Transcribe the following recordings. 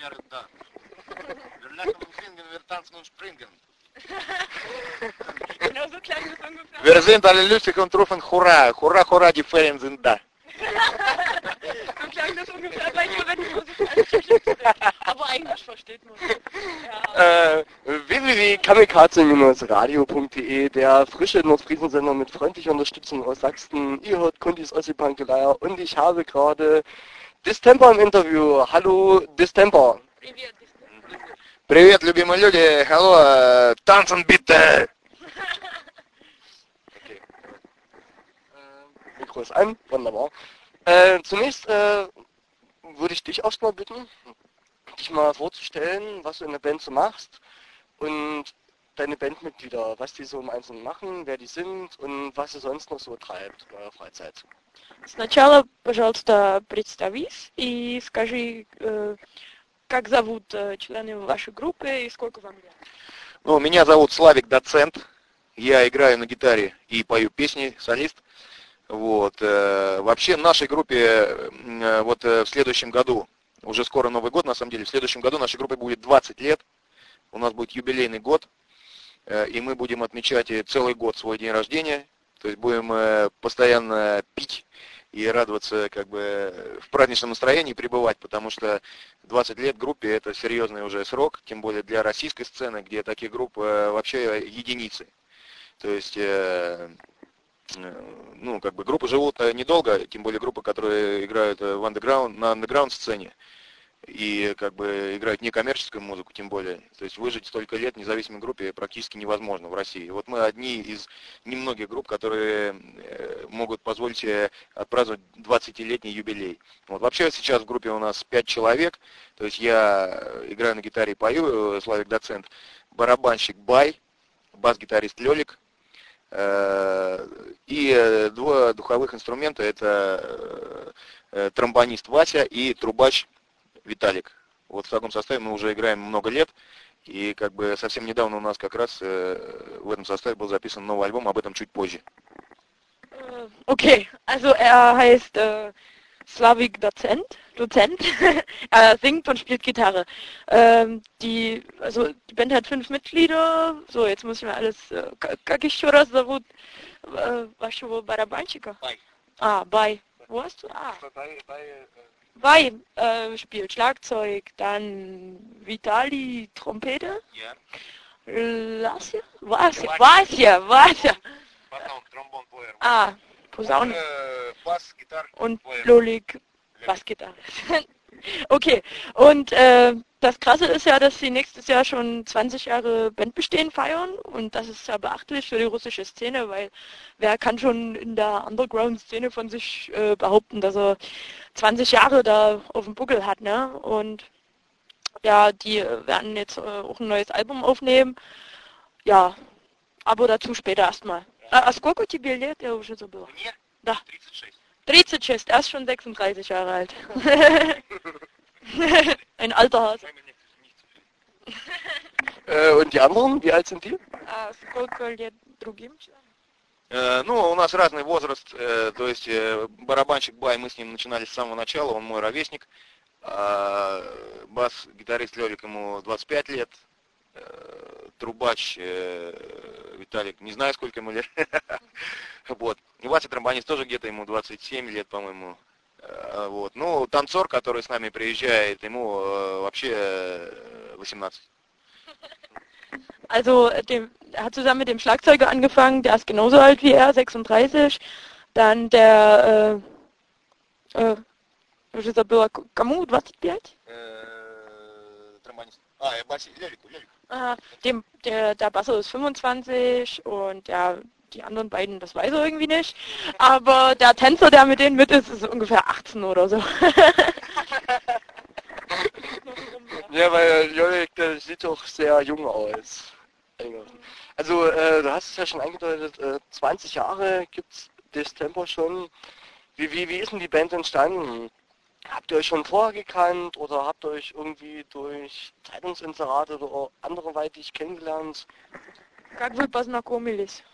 wäre da. Wir lachen und singen, wir tanzen und springen. Genau so klang das ungefähr. Wir sind alle lustig und rufen Hurra, Hurra, Hurra, die Ferien sind da. So klang das ungefähr bei dir, wenn du musikalisch sprichst. Aber eigentlich versteht man. Ja. www.kamikaze-radio.de, der frische Nordfriesensender mit freundlicher Unterstützung aus Sachsen. Ihr hört Kundis Ossi-Pankeleier und ich habe gerade Distemper im Interview. Hallo Distemper. Привет. Привет, любимые люди. Hallo, tanzen bitte. Okay. Mikro ist an, wunderbar. Zunächst würde ich dich erstmal bitten, dich mal vorzustellen, was du in der Band so machst und deine Bandmitglieder, was die so im Einzelnen machen, wer die sind und was sie sonst noch so treibt in eurer Freizeit. Сначала, пожалуйста, представись и скажи, как зовут члены вашей группы и сколько вам лет? Ну, меня зовут Славик Доцент. Я играю на гитаре и пою песни, солист. Вот. Вообще нашей группе вот в следующем году, уже скоро Новый год, на самом деле, в следующем году нашей группе будет 20 лет. У нас будет юбилейный год. И мы будем отмечать целый год свой день рождения. То есть будем постоянно пить и радоваться как бы в праздничном настроении пребывать, потому что 20 лет группе это серьезный уже срок, тем более для российской сцены, где таких групп вообще единицы. То есть, ну, как бы группы живут недолго, тем более группы, которые играют в андеграунд, на андеграунд сцене и как бы играют некоммерческую музыку, тем более. То есть выжить столько лет в независимой группе практически невозможно в России. Вот мы одни из немногих групп, которые могут позволить себе отпраздновать 20-летний юбилей. Вот. Вообще сейчас в группе у нас 5 человек. То есть я играю на гитаре и пою, Славик Доцент, барабанщик Бай, бас-гитарист Лёлик. И 2 духовых инструмента, это тромбонист Вася и трубач Виталик. Вот в таком составе мы уже играем много лет, и как бы совсем недавно у нас как раз в этом составе был записан новый альбом, об этом чуть позже. Okay, also er heißt Slavik Dozent. Er singt und spielt Gitarre. Die Band hat 5 Mitglieder. So, jetzt muss ich mal alles... Как еще раз зовут вашего барабанщика? Бай. Бай. Wo hast du? Bай spielt Schlagzeug, dann Vitali Trompete, Vasya, Потом тромбон-плеер. Posaune Бас, гитар, und Lolik Bassgitarre. Okay, und das Krasse ist ja, dass sie nächstes Jahr schon 20 Jahre Bandbestehen feiern und das ist ja beachtlich für die russische Szene, weil wer kann schon in der Underground-Szene von sich behaupten, dass er 20 Jahre da auf dem Buckel hat, ne? Und ja, die werden jetzt auch ein neues Album aufnehmen. Ja, aber dazu später erstmal. А сколько тебе лет? Я уже забыла. Мне? Да. 36. 36, er ist schon 36 Jahre alt. Ein alter Hase. Und die anderen, wie alt sind die? Сколько лет другим? Ну, у нас разный возраст, то есть барабанщик Бай, мы с ним начинали с самого начала, он мой ровесник. Бас-гитарист Лёлик, ему 25 лет. Трубач Виталик, не знаю, сколько ему лет. Вот. И Вася тромбонист тоже где-то ему 27 лет, по-моему. Вот. Ну, танцор, который с нами приезжает, ему вообще 18. Also, er hat zusammen mit dem Schlagzeuger angefangen, der ist genauso alt wie er, 36. Dann der, уже забыла, кому, 25? Тромбонист. Лёлику. Der Basso ist 25 und ja, die anderen beiden, das weiß er irgendwie nicht. Aber der Tänzer, der mit denen mit ist, ist ungefähr 18 oder so. Ja, weil Jorik, der sieht doch sehr jung aus. Also, du hast es ja schon angedeutet, 20 Jahre gibt's Distemper schon. Wie ist denn die Band entstanden? Habt ihr euch schon vorher gekannt oder habt ihr euch irgendwie durch Zeitungsinserate oder anderweitig kennengelernt? Как вы познакомились?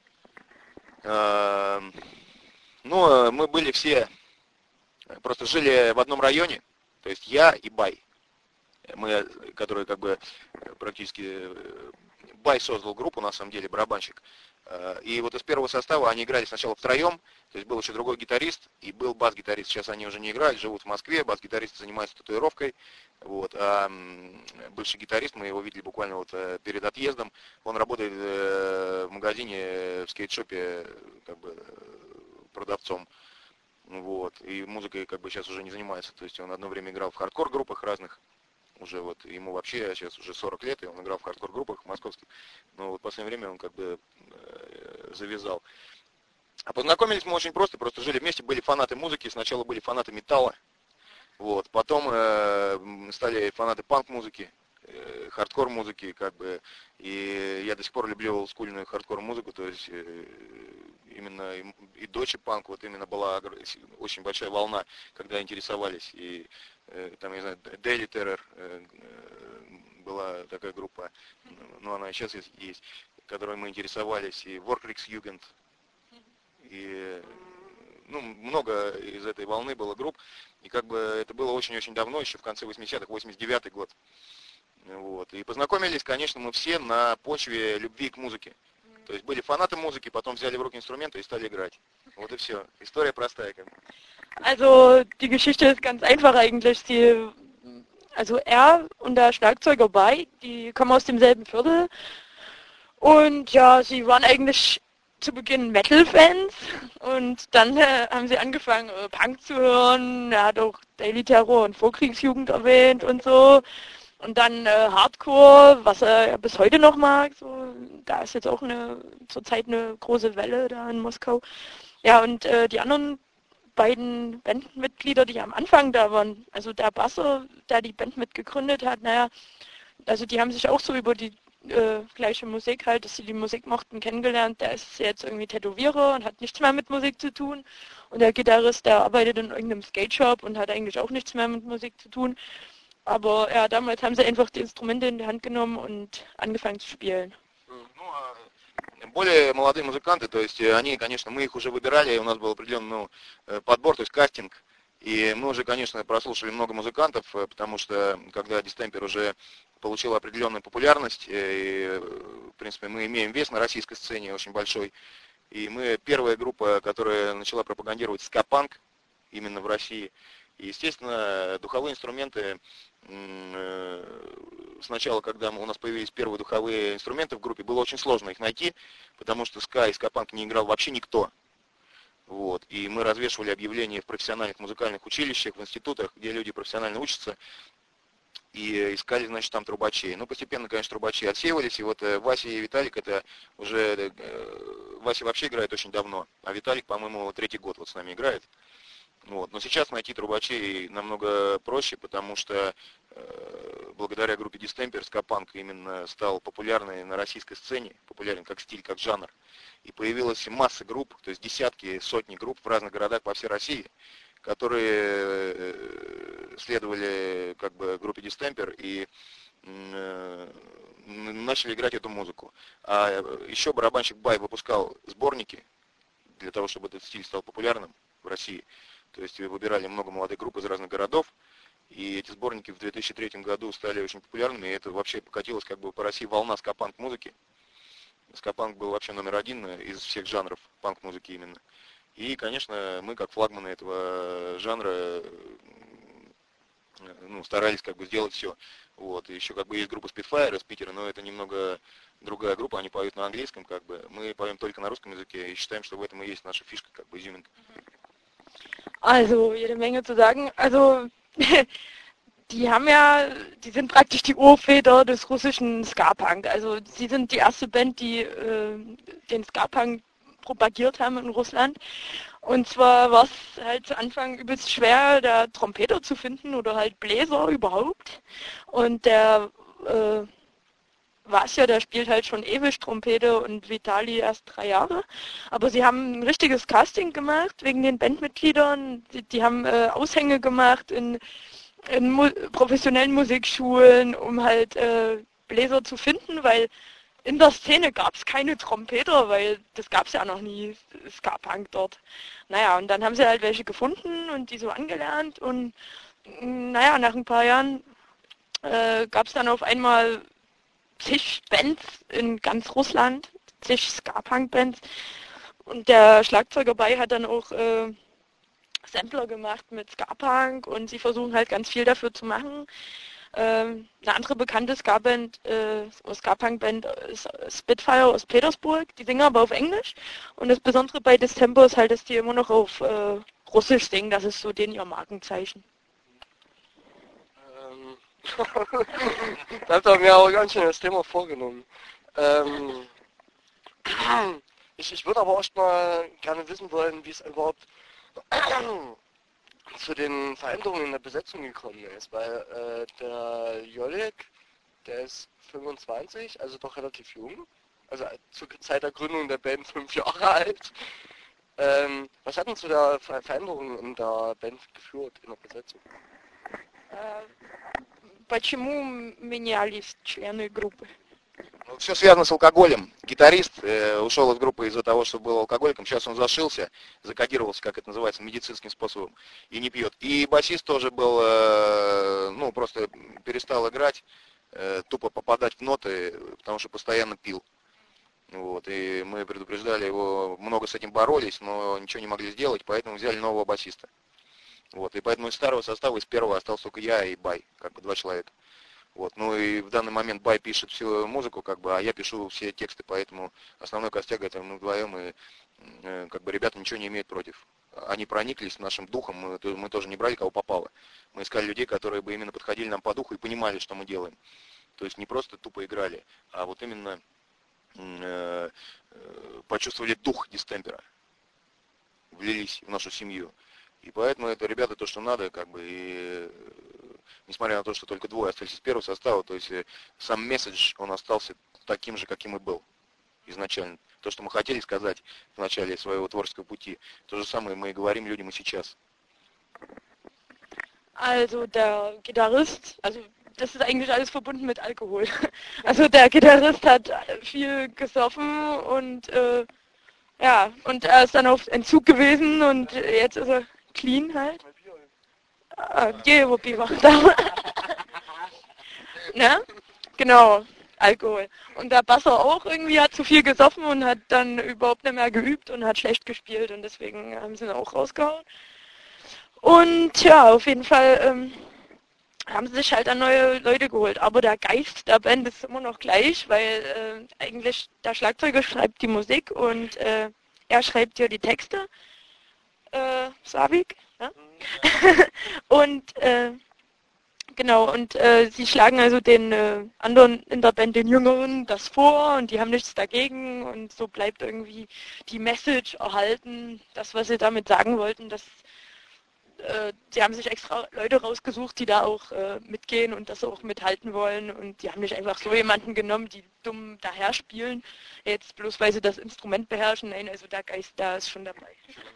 Ну, мы были все, просто жили в одном районе, то есть я и Бай. мы, который как бы практически Бай создал группу, на самом деле, барабанщик. И вот из первого состава они играли сначала втроем, то есть был еще другой гитарист и был бас-гитарист. Сейчас они уже не играют, живут в Москве, бас-гитарист занимается татуировкой. Вот. А бывший гитарист, мы его видели буквально вот перед отъездом, он работает в магазине, в скейт-шопе, как бы продавцом. Вот. И музыкой как бы сейчас уже не занимается. То есть он одно время играл в хардкор-группах разных. Уже вот ему вообще сейчас уже 40 лет, и он играл в хардкор-группах московских. Но вот в последнее время он как бы завязал. А познакомились мы очень просто жили вместе, были фанаты музыки, сначала были фанаты металла, вот, потом стали фанаты панк-музыки, хардкор-музыки, как бы, и я до сих пор люблю олдскульную хардкор-музыку, то есть именно и Дочи панк, вот именно была очень большая волна, когда интересовались, и там, я знаю, Daily Terror была такая группа, но она и сейчас есть, которой мы интересовались, и Vorkriegsjugend, и ну, много из этой волны было групп, и как бы это было очень-очень давно, еще в конце 80-х, 89-й год. Вот. И познакомились, конечно, мы все на почве любви к muzike. То есть были фанаты музыки, потом взяли в руки инструменты и стали играть. Вот и все. История простая. Как бы. Also die Geschichte ist ganz einfach eigentlich. Also er und der Schlagzeuger Bai, die kommen aus demselben Viertel. Und ja, sie waren eigentlich zu Beginn Metal-Fans und dann haben sie angefangen Punk zu hören. Er hat auch Daily Terror und Vorkriegsjugend erwähnt und so. Und dann Hardcore, was er ja bis heute noch mag. So, da ist jetzt auch zurzeit eine große Welle da in Moskau. Ja, und die anderen beiden Bandmitglieder, die am Anfang da waren, also der Basser, der die Band mitgegründet hat, naja, also die haben sich auch so über die gleiche Musik halt, dass sie die Musik mochten, kennengelernt. Der ist jetzt irgendwie Tätowierer und hat nichts mehr mit Musik zu tun. Und der Gitarrist, der arbeitet in irgendeinem Skate-Shop und hat eigentlich auch nichts mehr mit Musik zu tun. Aber ja, damals haben sie einfach die Instrumente in die Hand genommen und angefangen zu spielen. Более молодые музыканты, то есть они, конечно, мы их уже выбирали, у нас был определенный подбор, то есть кастинг. И мы уже, конечно, прослушали много музыкантов, потому что когда Distemper уже получил определенную популярность, и, в принципе, мы имеем вес на российской сцене очень большой, и мы первая группа, которая начала пропагандировать ска-панк именно в России. И, естественно, духовые инструменты, сначала, когда у нас появились первые духовые инструменты в группе, было очень сложно их найти, потому что ска и ска-панк не играл вообще никто. Вот. И мы развешивали объявления в профессиональных музыкальных училищах, в институтах, где люди профессионально учатся, и искали, значит, там трубачей. Ну, постепенно, конечно, трубачи отсеивались, и вот Вася и Виталик, это уже, Вася вообще играет очень давно, а Виталик, по-моему, 3-й год вот с нами играет. Вот. Но сейчас найти трубачей намного проще, потому что благодаря группе Distemper ска-панк именно стал популярный на российской сцене, популярен как стиль, как жанр. И появилась масса групп, то есть десятки, сотни групп в разных городах по всей России, которые следовали как бы группе Distemper и начали играть эту музыку. А еще барабанщик Бай выпускал сборники для того, чтобы этот стиль стал популярным в России. То есть выбирали много молодых групп из разных городов, и эти сборники в 2003 году стали очень популярными, и это вообще покатилась как бы по России волна ска-панк музыки. Ска-панк был вообще номер один из всех жанров панк-музыки именно. И, конечно, мы как флагманы этого жанра старались как бы сделать все. Вот. И еще как бы есть группа Spitfire из Питера, но это немного другая группа, они поют на английском, как бы. Мы поем только на русском языке и считаем, что в этом и есть наша фишка, как бы изюминка. Also, jede Menge zu sagen. Also, die sind praktisch die Urväter des russischen Ska-Punk. Also, sie sind die erste Band, die den Ska-Punk propagiert haben in Russland. Und zwar war es halt zu Anfang übelst schwer, da Trompeter zu finden oder halt Bläser überhaupt. Und der Vasya, der spielt halt schon ewig Trompete und Vitali erst 3 Jahre. Aber sie haben ein richtiges Casting gemacht wegen den Bandmitgliedern. Die haben Aushänge gemacht in professionellen Musikschulen, um halt Bläser zu finden, weil in der Szene gab es keine Trompeter, weil das gab es ja noch nie, Ska-Punk dort. Naja, und dann haben sie halt welche gefunden und die so angelernt und naja, nach ein paar Jahren gab es dann auf einmal zig Bands in ganz Russland, zig Ska-Punk-Bands. Und der Schlagzeuger bei hat dann auch Sampler gemacht mit Ska-Punk und sie versuchen halt ganz viel dafür zu machen. Eine andere bekannte Ska-Punk-Band ist Spitfire aus Petersburg, die singen aber auf Englisch. Und das Besondere bei Distemper ist halt, dass die immer noch auf Russisch singen, das ist so denen ihr Markenzeichen. Da habt ihr mir auch ganz schön das Thema vorgenommen. Ich würde aber erst mal gerne wissen wollen, wie es überhaupt zu den Veränderungen in der Besetzung gekommen ist, weil der Jolek, der ist 25, also doch relativ jung, also zur Zeit der Gründung der Band 5 Jahre alt. Was hat denn zu der Veränderung in der Band geführt, in der Besetzung? Почему менялись члены группы? Все связано с алкоголем. Гитарист ушел из группы из-за того, что был алкоголиком. Сейчас он зашился, закодировался, как это называется, медицинским способом, и не пьет. И басист тоже был, просто перестал играть, тупо попадать в ноты, потому что постоянно пил. Вот, и мы предупреждали его, много с этим боролись, но ничего не могли сделать, поэтому взяли нового басиста. Вот, и поэтому из старого состава, из первого остался только я и Бай, как бы 2 человека. Вот, ну и в данный момент Бай пишет всю музыку, как бы, а я пишу все тексты, поэтому основной костяк это мы вдвоем, и как бы ребята ничего не имеют против. Они прониклись нашим духом, мы тоже не брали кого попало. Мы искали людей, которые бы именно подходили нам по духу и понимали, что мы делаем. То есть не просто тупо играли, а вот именно почувствовали дух Дистемпера, влились в нашу семью. И поэтому это, ребята, то, что надо, как бы, и несмотря на то, что только 2 остались из первого состава, то есть сам месседж, он остался таким же, каким и был изначально. То, что мы хотели сказать в начале своего творческого пути, то же самое мы и говорим людям и сейчас. Also der Gitarrist, also das ist eigentlich alles verbunden mit Alkohol. Also der Gitarrist hat viel gesoffen und und er ist dann auf Entzug gewesen und jetzt ist er clean halt. Ne? Genau, Alkohol. Und der Basser auch irgendwie hat zu viel gesoffen und hat dann überhaupt nicht mehr geübt und hat schlecht gespielt und deswegen haben sie ihn auch rausgehauen. Und ja, auf jeden Fall haben sie sich halt dann neue Leute geholt. Aber der Geist der Band ist immer noch gleich, weil eigentlich der Schlagzeuger schreibt die Musik und er schreibt ja die Texte. Slavik. Ja? Und genau, und sie schlagen also den anderen in der Band, den Jüngeren, das vor und die haben nichts dagegen und so bleibt irgendwie die Message erhalten, das, was sie damit sagen wollten, dass sie haben sich extra Leute rausgesucht, die da auch mitgehen und das auch mithalten wollen und die haben nicht einfach so jemanden genommen, die dumm daher spielen, jetzt bloß weil sie das Instrument beherrschen, nein, also der Geist da ist schon dabei.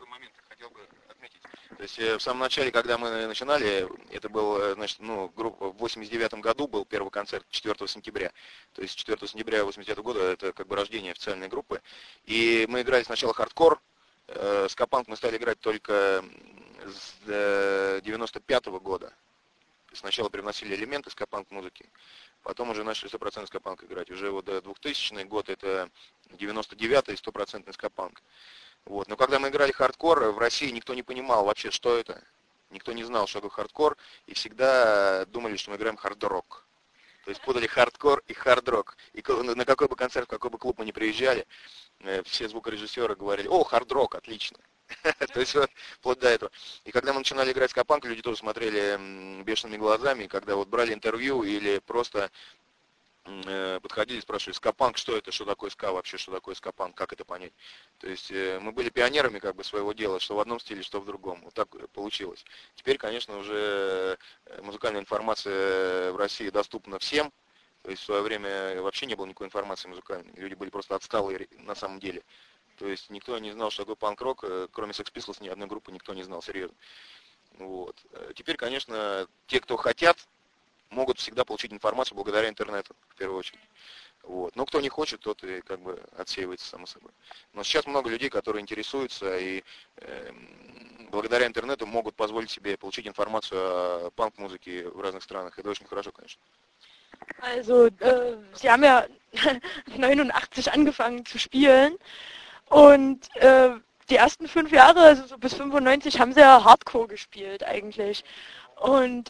То есть в самом начале, когда мы начинали, это был, значит, группа в 89 году был первый концерт 4 сентября. То есть 4 сентября 89 года это как бы рождение официальной группы. И мы играли сначала хардкор, ска-панк мы стали играть только с 95 года. Сначала привносили элементы ска-панк музыки, потом уже начали 100% ска-панк играть. Уже вот 2000 год это 99-й 100% ска-панк. Вот. Но когда мы играли хардкор, в России никто не понимал вообще, что это. Никто не знал, что такое хардкор, и всегда думали, что мы играем хард-рок. То есть путали хардкор и хард-рок. И на какой бы концерт, в какой бы клуб мы ни приезжали, все звукорежиссеры говорили: о, хард-рок, отлично. То есть вот вплоть до этого. И когда мы начинали играть ска-панк, люди тоже смотрели бешеными глазами, когда вот брали интервью или просто подходили и спрашивали: ска-панк, что это, что такое ска вообще, что такое ска-панк, как это понять. То есть мы были пионерами как бы своего дела, что в одном стиле, что в другом. Вот так получилось. Теперь, конечно, уже музыкальная информация в России доступна всем. То есть в свое время вообще не было никакой информации музыкальной. Люди были просто отсталые на самом деле. То есть никто не знал, что такое панк-рок, кроме Sex Pistols, ни одной группы никто не знал, серьезно. Вот. Теперь, конечно, те, кто хотят, могут всегда получить информацию благодаря интернету, в первую очередь. Вот. Но кто не хочет, тот и как бы отсеивается, само собой. Но сейчас много людей, которые интересуются и благодаря интернету могут позволить себе получить информацию о панк-музыке в разных странах. Это очень хорошо, конечно. Also, Sie haben ja 89 angefangen zu spielen und die ersten 5 Jahre, also so bis 95, haben Sie ja Hardcore gespielt eigentlich. Und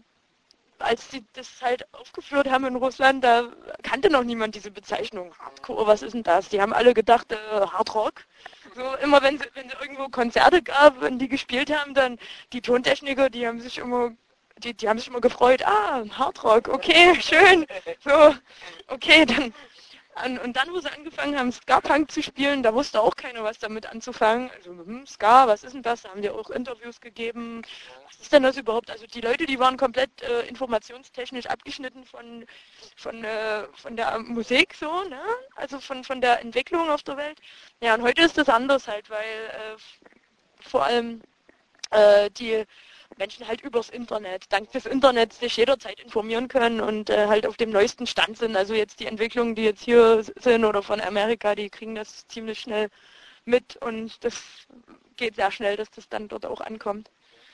als sie das halt aufgeführt haben in Russland, da kannte noch niemand diese Bezeichnung Hardcore, was ist denn das? Die haben alle gedacht, Hardrock. So immer wenn sie irgendwo Konzerte gab, wenn die gespielt haben, dann die Tontechniker, die haben sich immer gefreut, Hardrock, okay, schön. So, okay, dann und dann, wo sie angefangen haben, Ska-Punk zu spielen, da wusste auch keiner, was damit anzufangen. Also, Ska, was ist denn das? Da haben die auch Interviews gegeben. Was ist denn das überhaupt? Also die Leute, die waren komplett informationstechnisch abgeschnitten von der Musik so, ne? Also von der Entwicklung auf der Welt. Ja, und heute ist das anders halt, weil vor allem die Menschen halt übers Internet, dank des Internets sich jederzeit informieren können und halt auf dem neuesten Stand sind. Also jetzt die Entwicklungen, die jetzt hier sind oder von Amerika, die kriegen das ziemlich schnell mit und das geht sehr schnell, dass das dann dort auch ankommt.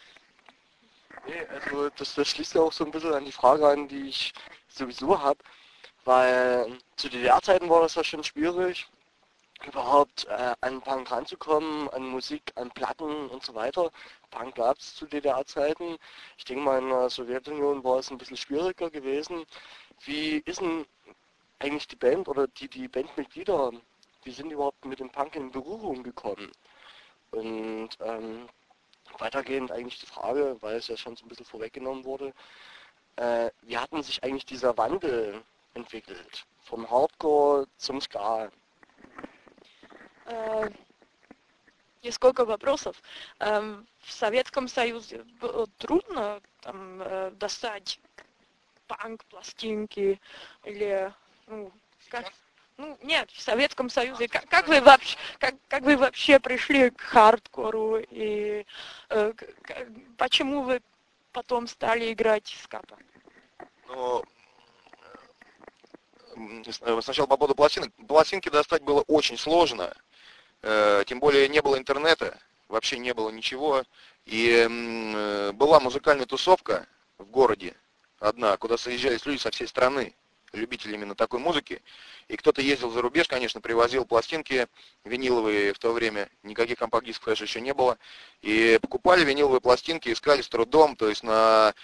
Nee, also das schließt ja auch so ein bisschen an die Frage an, die ich sowieso habe, weil zu DDR-Zeiten war das ja schon schwierig, überhaupt an Punk ranzukommen, an Musik, an Platten und so weiter. Punk gab es zu DDR-Zeiten. Ich denke mal, in der Sowjetunion war es ein bisschen schwieriger gewesen. Wie ist denn eigentlich die Band oder die Bandmitglieder, wie sind die überhaupt mit dem Punk in Berührung gekommen? Und weitergehend eigentlich die Frage, weil es ja schon so ein bisschen vorweggenommen wurde, wie hat man sich eigentlich dieser Wandel entwickelt? Vom Hardcore zum Ska? Есть сколько вопросов. В Советском Союзе было трудно там достать панк-пластинки или, нет, в Советском Союзе. Как вы вообще пришли к хардкору и почему вы потом стали играть ска-панк? Ну, сначала по поводу пластинок. Пластинки достать было очень сложно. Тем более не было интернета, вообще не было ничего. И была музыкальная тусовка в городе одна, куда съезжались люди со всей страны, любители именно такой музыки. И кто-то ездил за рубеж, конечно, привозил пластинки виниловые в то время, никаких компакт-дисков, конечно, еще не было. И покупали виниловые пластинки, искали с трудом, то есть на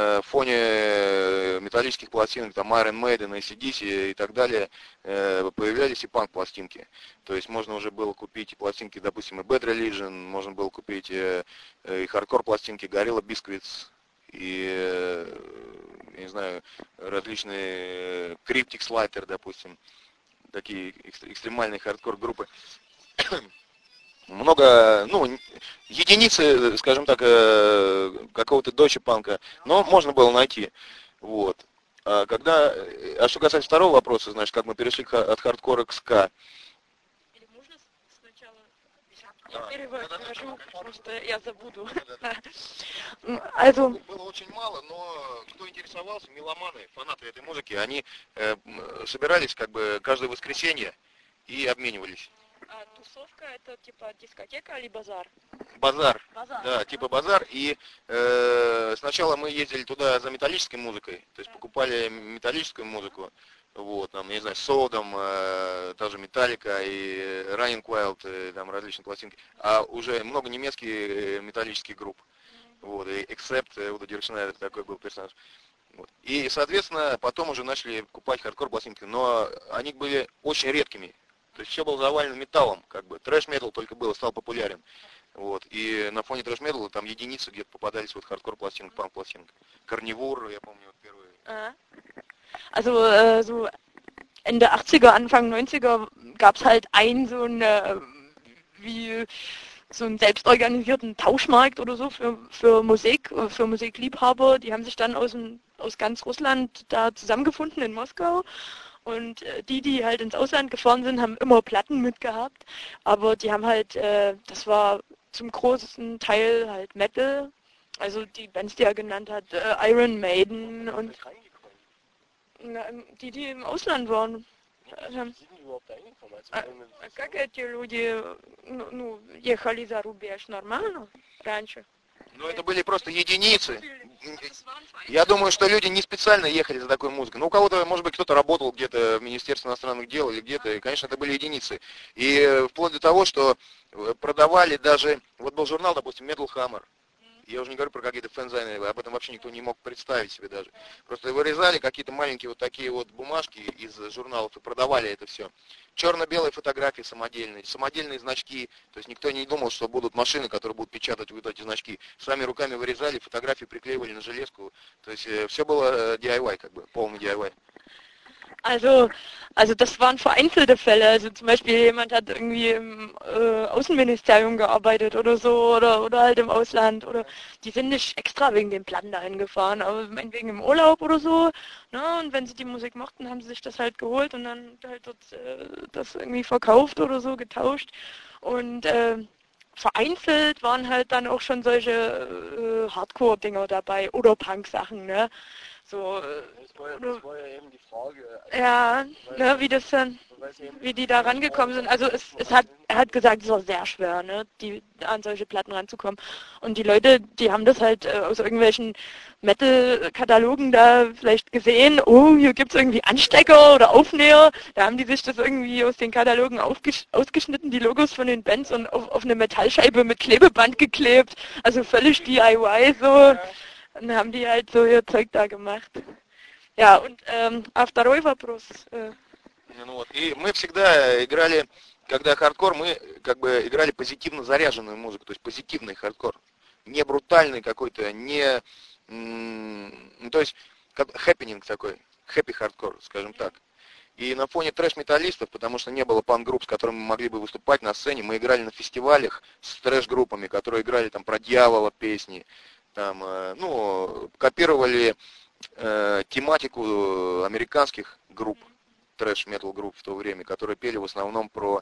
фоне металлических пластинок, там Iron Maiden, AC/DC и так далее, появлялись и панк-пластинки. То есть можно уже было купить и пластинки, допустим, и Bad Religion, можно было купить и хардкор-пластинки, Gorilla Biscuits, и, я не знаю, различные Cryptic Slaughter, допустим, такие экстремальные хардкор-группы. Много, единицы, скажем так, какого-то дочи-панка, но можно было найти. Вот. А что касается второго вопроса, значит, как мы перешли от хардкора к ска. Я перевожу, потому что я забуду. Also, было очень мало, но кто интересовался, меломаны, фанаты этой музыки, они собирались как бы каждое воскресенье и обменивались. А тусовка это типа дискотека или базар? Базар. Базар. Да, типа базар. И сначала мы ездили туда за металлической музыкой, то есть покупали металлическую музыку. Вот, там, не знаю, Содом, та же Металлика и Running Wild, там различные пластинки, а уже много немецких металлических групп. Вот, и Accept, Уда Диркшнайдер такой был персонаж. Вот. И, соответственно, потом уже начали покупать хардкор пластинки, но они были очень редкими. То есть все было завалено металлом, как бы. Трэш-метал только стал популярен. Вот. И на фоне трэш-металла там единицы где-то попадались вот хардкор пластинок, панк-пластинок. Карнивор, я помню, вот первый. Also so Ende 80er, Anfang 90er gab es halt wie so einen selbstorganisierten Tauschmarkt oder so für Musik, für Musikliebhaber. Die haben sich dann aus ganz Russland da zusammengefunden in Moskau. Und die halt ins Ausland gefahren sind, haben immer Platten mitgehabt. Aber die haben halt, das war zum großen Teil halt Metal. Also die Bands, die er genannt hat, Iron Maiden und die im Ausland waren. Как эти люди ехали за рубеж? Нормально раньше? Ну, это были просто единицы. Я думаю, что люди не специально ехали за такой музыкой. Ну, у кого-то, может быть, кто-то работал где-то в Министерстве иностранных дел или где-то, и, конечно, это были единицы. И вплоть до того, что продавали даже, вот был журнал, допустим, Metal Hammer. Я уже не говорю про какие-то фэнзайны, об этом вообще никто не мог представить себе даже. Просто вырезали какие-то маленькие вот такие вот бумажки из журналов и продавали это все. Черно-белые фотографии самодельные, самодельные значки. То есть никто не думал, что будут машины, которые будут печатать вот эти значки. Сами руками вырезали, фотографии приклеивали на железку. То есть все было DIY, как бы, полный DIY. Also das waren vereinzelte Fälle. Also zum Beispiel jemand hat irgendwie im Außenministerium gearbeitet oder so oder halt im Ausland oder die sind nicht extra wegen den Platten dahin gefahren, aber meinetwegen im Urlaub oder so. Ne? Und wenn sie die Musik mochten, haben sie sich das halt geholt und dann halt dort das irgendwie verkauft oder so, getauscht. Und vereinzelt waren halt dann auch schon solche Hardcore-Dinger dabei oder Punk-Sachen, ne? So, das war ja eben die Frage. Also, ja, ne, wie das dann, wie die da rangekommen sind. Also er hat gesagt, es war sehr schwer, ne, an solche Platten ranzukommen. Und die Leute, die haben das halt aus irgendwelchen Metal-Katalogen da vielleicht gesehen, oh, hier gibt es irgendwie Anstecker oder Aufnäher. Da haben die sich das irgendwie aus den Katalogen ausgeschnitten, die Logos von den Bands und auf eine Metallscheibe mit Klebeband geklebt. Also völlig DIY so. Und haben die halt so ihr Zeug da gemacht. Ja, und а второй вопрос. Ну вот. И мы всегда играли, когда хардкор, мы как бы играли позитивно заряженную музыку, то есть позитивный хардкор. Не брутальный какой-то, не... Ну, то есть, как хэппининг такой, хэппи хардкор, скажем так. И на фоне трэш-металлистов, потому что не было панк-групп, с которыми мы могли бы выступать на сцене, мы играли на фестивалях с трэш-группами, которые играли там про дьявола песни, там, ну, копировали тематику американских групп, трэш-метал групп в то время, которые пели в основном про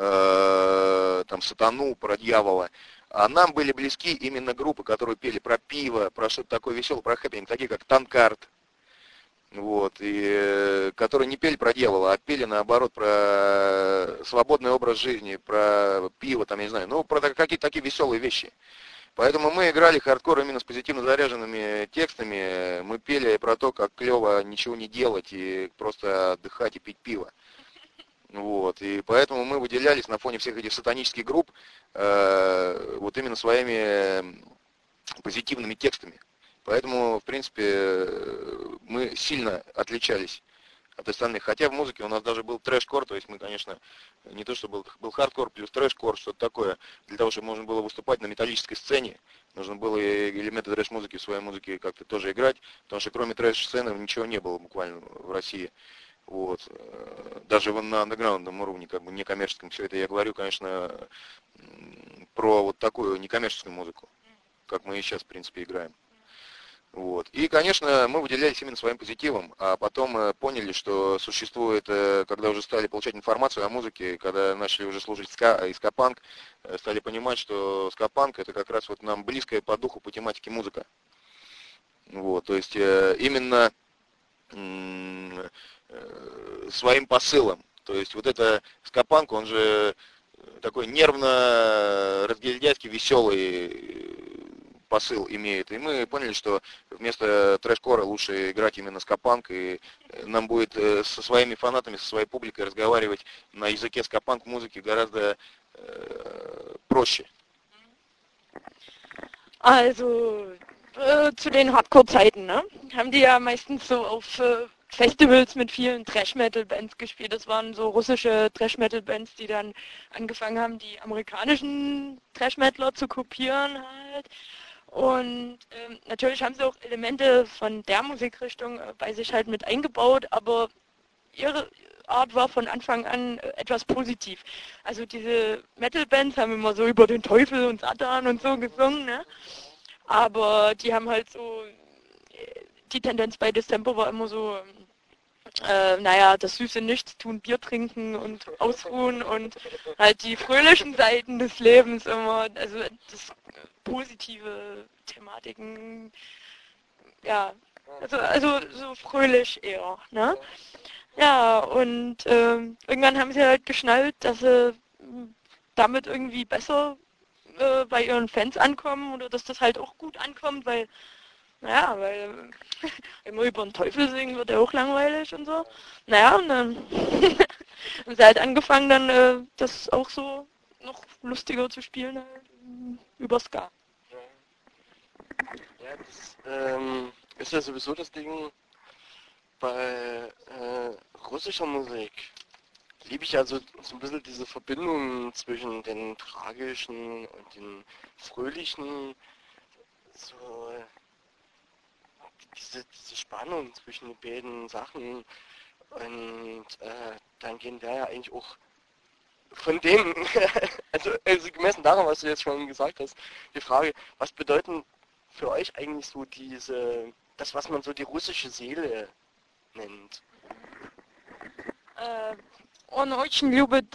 там сатану, про дьявола. А нам были близки именно группы, которые пели про пиво, про что-то такое веселое, про хэппинг, такие как Танкард, вот, и которые не пели про дьявола, а пели наоборот про свободный образ жизни, про пиво, там, я не знаю, ну, про какие-то такие веселые вещи. Поэтому мы играли хардкор именно с позитивно заряженными текстами. Мы пели про то, как клево ничего не делать и просто отдыхать и пить пиво. Вот. И поэтому мы выделялись на фоне всех этих сатанических групп вот именно своими позитивными текстами. Поэтому, в принципе, мы сильно отличались от остальных. Хотя в музыке у нас даже был трэш-кор, то есть мы, конечно, не то, что был хардкор плюс трэш-кор, что-то такое. Для того, чтобы можно было выступать на металлической сцене, нужно было элементы трэш-музыки в своей музыке как-то тоже играть, потому что кроме трэш-сцены ничего не было буквально в России. Вот. Даже на андеграундном уровне, как бы некоммерческом, все это я говорю, конечно, про вот такую некоммерческую музыку, как мы и сейчас, в принципе, играем. Вот. И, конечно, мы выделялись именно своим позитивом, а потом поняли, что существует, когда уже стали получать информацию о музыке, когда начали уже слушать ска и ска-панк, стали понимать, что ска-панк это как раз вот нам близкая по духу, по тематике музыка. Вот. То есть именно своим посылом. То есть вот это ска-панк, он же такой нервно-разгильдяйский, веселый посыл имеет. И мы поняли, что вместо трэш-кора лучше играть именно ска-панк, и нам будет со своими фанатами, со своей публикой разговаривать на языке ска-панк музыки гораздо проще. Also zu den Hardcore-Zeiten, ne? Haben die ja meistens so auf Festivals mit vielen Thrash-Metal-Bands gespielt. Das waren so russische Thrash-Metal-Bands, die dann angefangen haben, die amerikanischen Thrash-Metaler zu kopieren halt. Und natürlich haben sie auch Elemente von der Musikrichtung bei sich halt mit eingebaut, aber ihre Art war von Anfang an etwas positiv. Also diese Metal-Bands haben immer so über den Teufel und Satan und so gesungen, ne? Aber die haben halt so, die Tendenz bei Distemper war immer so, naja, das süße Nichtstun, Bier trinken und ausruhen und halt die fröhlichen Seiten des Lebens immer, also das positive Thematiken, ja, also so fröhlich eher, ne? Ja, und irgendwann haben sie halt geschnallt, dass sie damit irgendwie besser bei ihren Fans ankommen oder dass das halt auch gut ankommt, weil, naja, weil immer über den Teufel singen wird ja auch langweilig und so. Naja, und dann haben sie halt angefangen, dann das auch so noch lustiger zu spielen, halt, über Ska. Ja, das ist ja sowieso das Ding bei russischer Musik. Liebe ich also so ein bisschen diese Verbindung zwischen den tragischen und den fröhlichen, so diese Spannung zwischen den beiden Sachen. Und dann gehen wir ja eigentlich auch von dem, also gemessen daran, was du jetzt schon gesagt hast, die Frage, was bedeuten für euch eigentlich so das, was man so die russische Seele nennt? Он очень любит,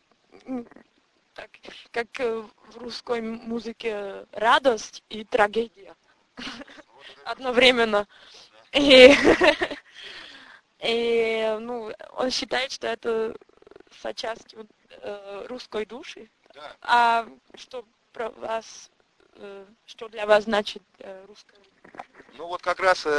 как в русской музыке, радость и трагедия одновременно. И, и ну, он считает, что это часть русской души. Да. А что про вас, что для вас значит русская? Ну вот как раз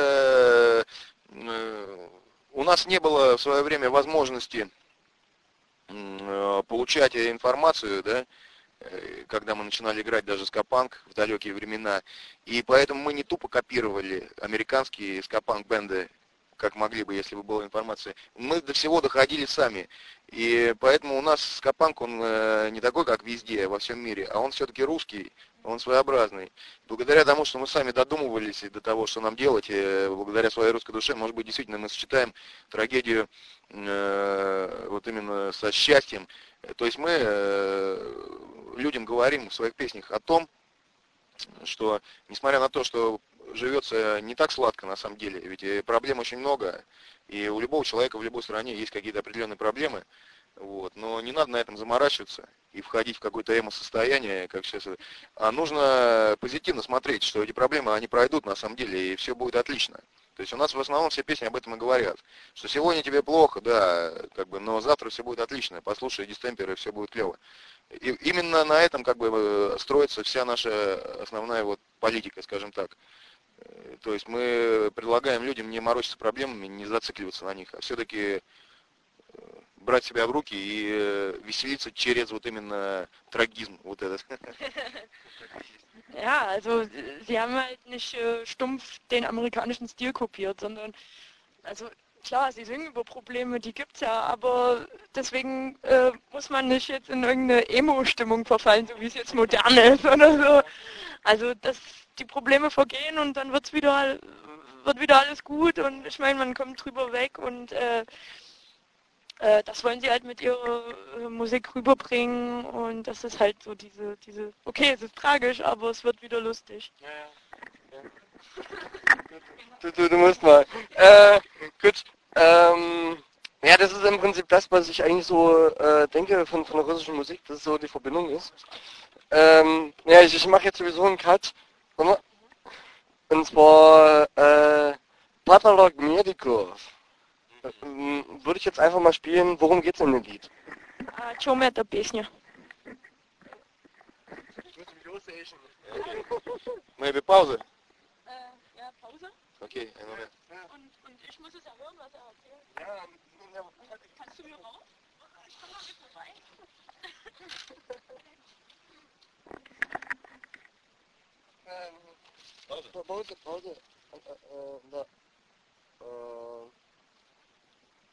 у нас не было в свое время возможности получать информацию, да, когда мы начинали играть даже скапанк в далекие времена. И поэтому мы не тупо копировали американские скапанк-бенды, как могли бы, если бы была информация. Мы до всего доходили сами. И поэтому у нас скапанк, он не такой, как везде, во всем мире, а он все-таки русский, он своеобразный. Благодаря тому, что мы сами додумывались до того, что нам делать, благодаря своей русской душе, может быть, действительно мы сочетаем трагедию вот именно со счастьем. То есть мы людям говорим в своих песнях о том, что несмотря на то, что живется не так сладко на самом деле, ведь проблем очень много, и у любого человека в любой стране есть какие-то определенные проблемы, вот, но не надо на этом заморачиваться и входить в какое-то эмо-состояние, как сейчас, а нужно позитивно смотреть, что эти проблемы, они пройдут на самом деле, и все будет отлично. То есть у нас в основном все песни об этом и говорят, что сегодня тебе плохо, да, как бы, но завтра все будет отлично, послушай дистемпер, и все будет клево. И именно на этом как бы строится вся наша основная вот политика, скажем так. То есть мы предлагаем людям не морочиться проблемами, не зацикливаться на них, а все-таки брать себя в руки и веселиться через вот именно трагизм вот этот. Ja, also sie haben halt nicht stumpf den amerikanischen Stil kopiert, sondern, also klar, sie singen über Probleme, die gibt's ja, aber deswegen muss man nicht jetzt in irgendeine Emo-Stimmung verfallen, so wie es jetzt modern ist oder so. Also die Probleme vergehen und dann wird wieder alles gut und ich meine, man kommt drüber weg und das wollen sie halt mit ihrer Musik rüberbringen und das ist halt so okay, es ist tragisch, aber es wird wieder lustig. Ja, ja. Du musst mal. Gut. Ja, das ist im Prinzip das, was ich eigentlich so denke von der russischen Musik, dass es so die Verbindung ist. Ja, ich mache jetzt sowieso einen Cut. Und zwar Patolog Medikov. Würde ich jetzt einfach mal spielen, worum geht's in dem Lied? О чем эта песня? Maybe Pause? Ja, Pause. Okay, einen Moment. Und ich muss es ja hören, was er erzählt. Ja, Kannst du mir raus? Ich komm mal mit vorbei. Pause.